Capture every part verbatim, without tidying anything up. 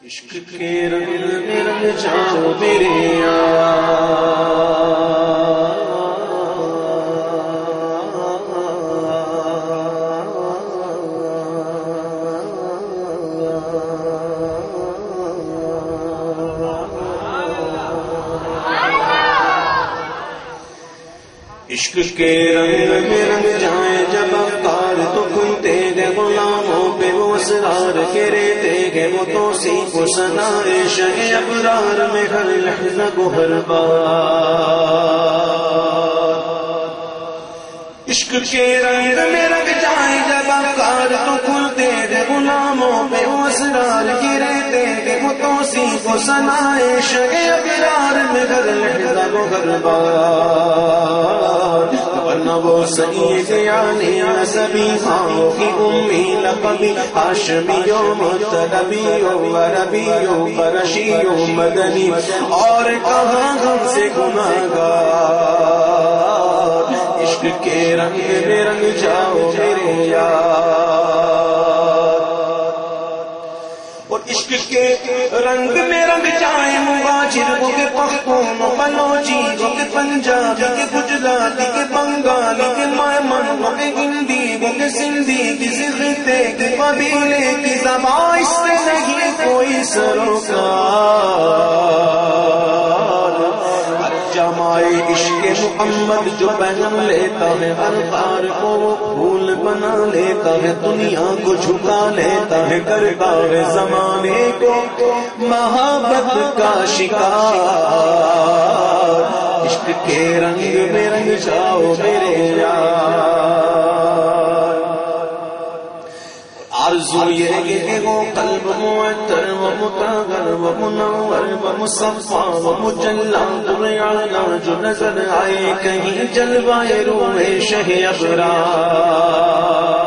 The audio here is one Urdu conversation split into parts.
عشق کے رنگ میں رنگ جاؤ میرے عشق کے رنگ میں رنگ جائیں جب افکار تو کھلتے گئے غلاموں پہ وہ اسرار کے ریتے گئے وہ توصیف و ثنائے شہ ابرار میں ہر لحظہ کو ہر بار عشق کے رنگ میں رنگ جائیں جب افکار تو کھلتے گئے غلاموں پہ وہ اسرار کے ریتے گئے وہ توصیف و ثنائے شہ ابرار میں ہر لحظہ کو ہر بار وہ سید یعنی نسبی ماں کی امی لقبی ہاشمیو مطلبیو عربیو قرشیو مدنی اور کہاں ہم سے گناہگار عشق کے رنگ میں رنگ جاؤ میرے یار اور عشق کے رنگ میں رنگ جائیں مہاجر ہو کے پختون و بلوچی ہو کے پنجابی کے گجراتی کے بنگالی کے مائمن ہو کے ہندی ہو کے سندھی کسی خطے کے قبیلے کی زبان اس سے نہیں کوئی سروکار جمائے عشق محمد جو پہن لیتا ہے ہر بار کو پھول بنا لیتا ہے دنیا کو جھکا لیتا ہے کرتا ہے زمانے کو محبت کا شکار عشق کے رنگ میں رنگ جاؤ میرے یار آرزو یہ کہ وہ قلب معطر و مطہر و منور و مصفا و مجلا دریانا جو نظر آئے کہیں جلوائے روح شہ ابرار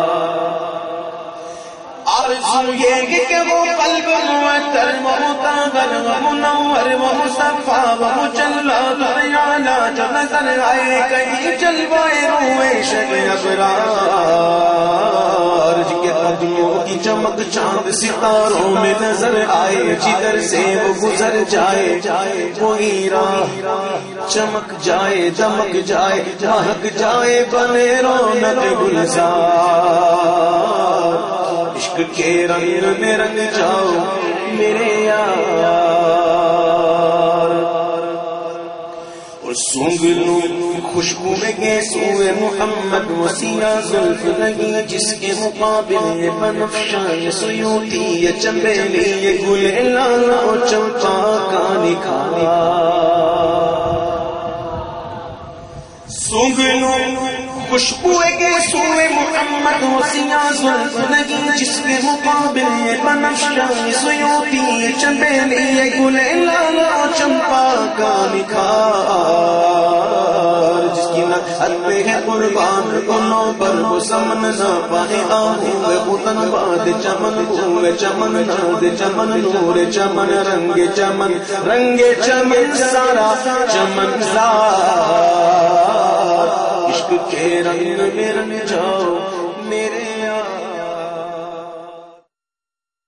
آرزو یہ کہ وہ قلب معطر و مطہر و منور و مصفا و مجلا دریانا جو نظر آئے کہیں جلوائے روح شہ ابرار قدموں کی چمک چاند ستاروں میں نظر آئے جدھر سے وہ گزر جائے وہی راہ چمک جائے دمک جائے مہک جائے بنے رونق گلزار عشق کے رنگ میں رنگ جاؤ میرے یار اور سونگ لوں خوشبو میں گیسوئے محمد وسیع زلف لگی جس کے مقابل یہ بنفشان سیوتی یہ چنبیلی یہ گل لالا اور چمپا کا نکھارا سونگ لوں خوشبو گیسوئے محمد وسیع زلف لگی جس کے مقابل یہ بنفشان سیوتی یہ چنبیلی یہ گل لالا اور چمپا کا نکھارا ہے قربان کنوں پر وہ سمن نہ پائے آہوں خودن باد چمن ہوئے چمن ناد چمن نور چمن رنگ چمن رنگ چمن سارا چمن سار عشق کے رنگ میں رنگ جاؤ